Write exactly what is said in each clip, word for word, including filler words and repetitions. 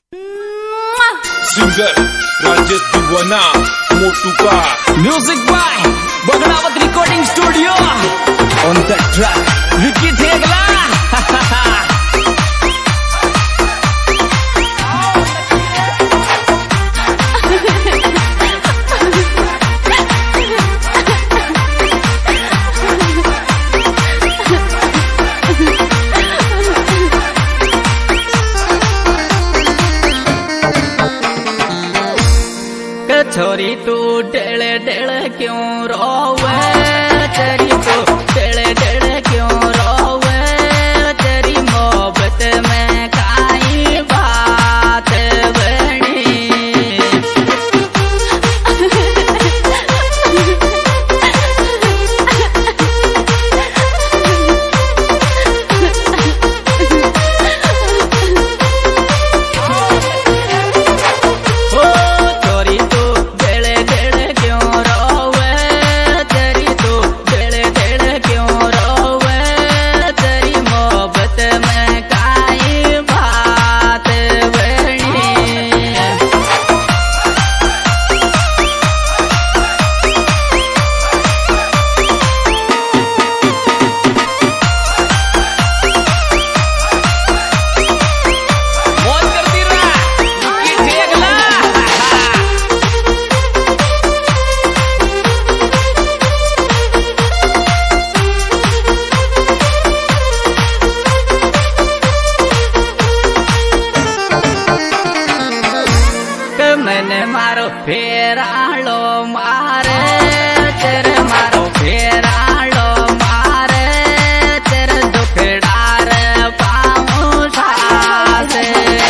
Singer Rajesh Diwana Motu का music by Bagdawat recording studio on the track Vicky Thegla. छोरी तू डेले डेले क्यों रोवे, तेरी तू डेले डेले क्यों रोवे, तेरी मोहब्बत में काई बात बनी। मैंने मारो फेरालो मारे, तेरे मारो फेरालो मारे, तेरे दुखड़ार पाऊं सासे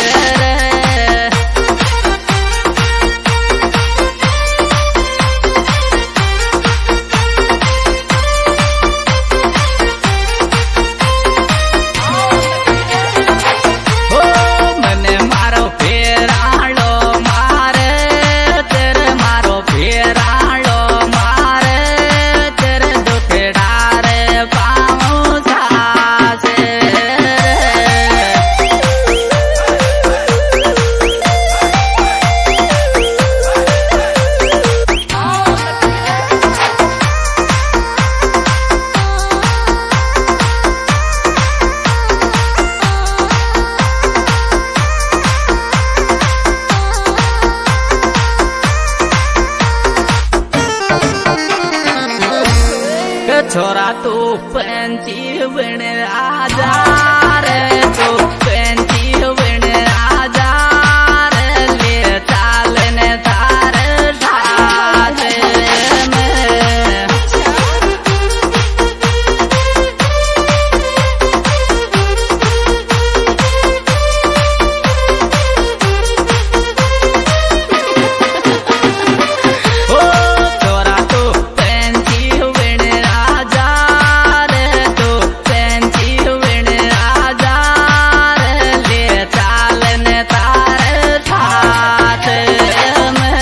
छोरा तू पंची बन आजा रे, तू पंची बन आजा रे, ले चालने तार साथ में। ओ छोरा तू पंची बन आजा रे, तू पंची बन आजा रे, ले चालने तार साथ में।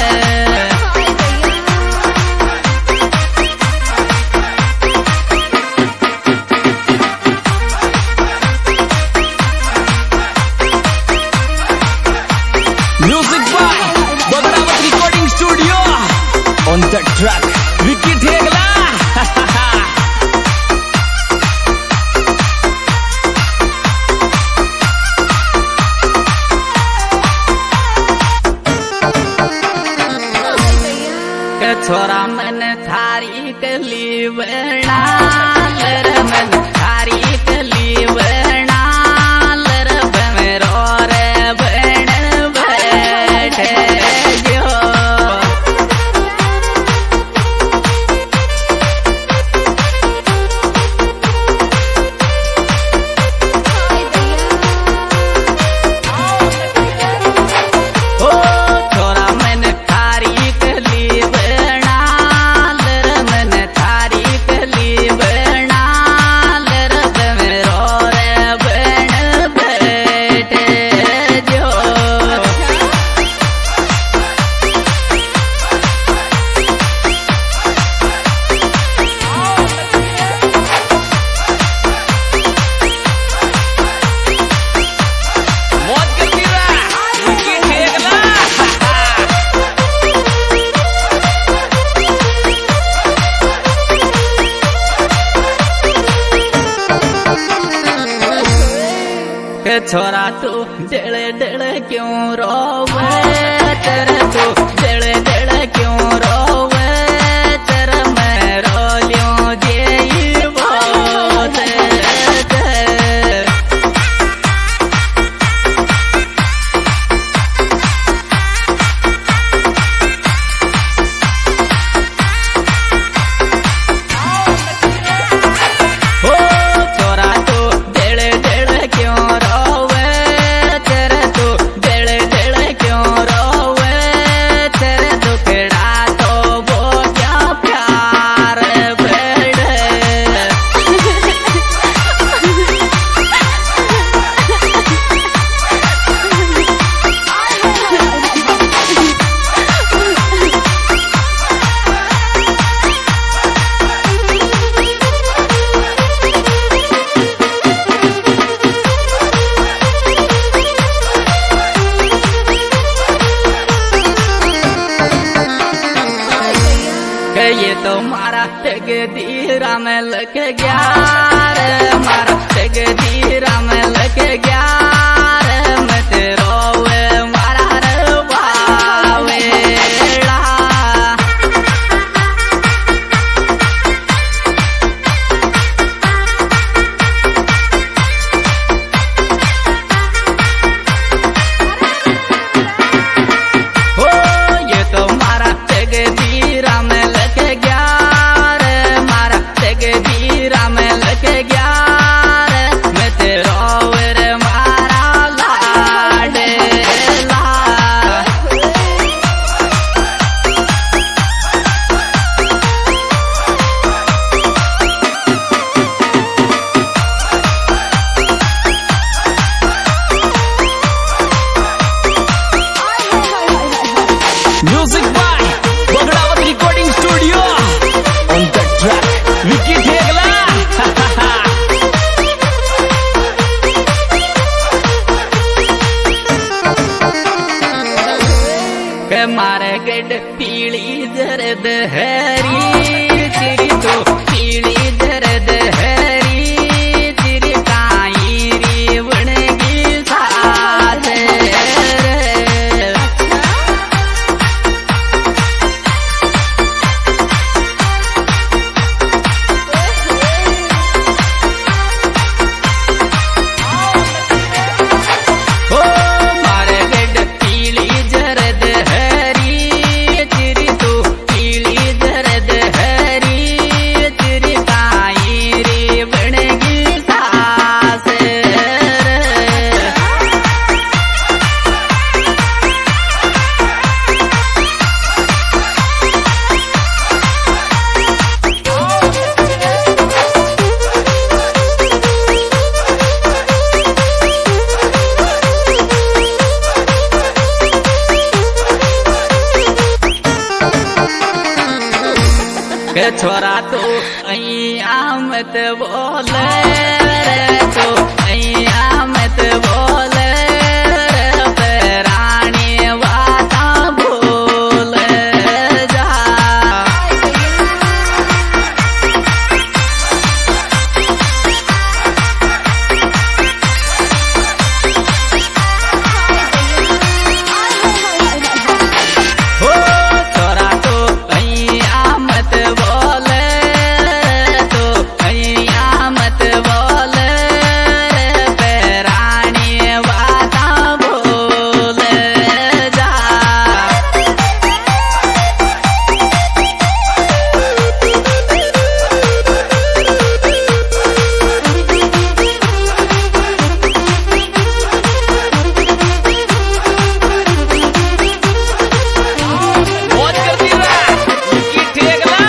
Music by Bagdawat recording studio on the track Vicky Thegla. छोरा मन थारी कली बना लर, मन थारी कली बना लर, बमरो रे बन बैठे जो। ओ छोरा मन थारी कली बना लर, मन थारी कली छोरा तू डेले डेले क्यों रोवे तेरे तू डेले डेले क्यों रोवे तेरे मैं रो लियो जे बहुत ये तो मारा तकदीरा में लग गया रे मारा तकदीरा में लग गया रे मैं तेरो वे मारा रे बावेला हो ये तो मारा तकदीरा में music by Bagdawat recording studio on the track Vicky Thegla के मारे गड पीली जरद हरी चिरी तो पीली जरद हरी चिरी काई री वणगी साथ के छोरा तो अइया मत बोले रे तो अइया मत बोले रे पेरानी वाता भूल जा हो छोरा तो अइया मत बोले तो अइया मत बोले पेरानी वाता भूल जा बहुत करती है विकी ठेगला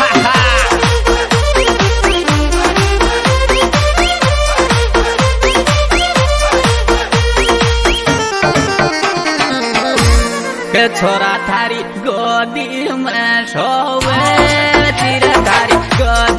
के छोरा थारी गोदी में सोवे तेरा थारी गोदी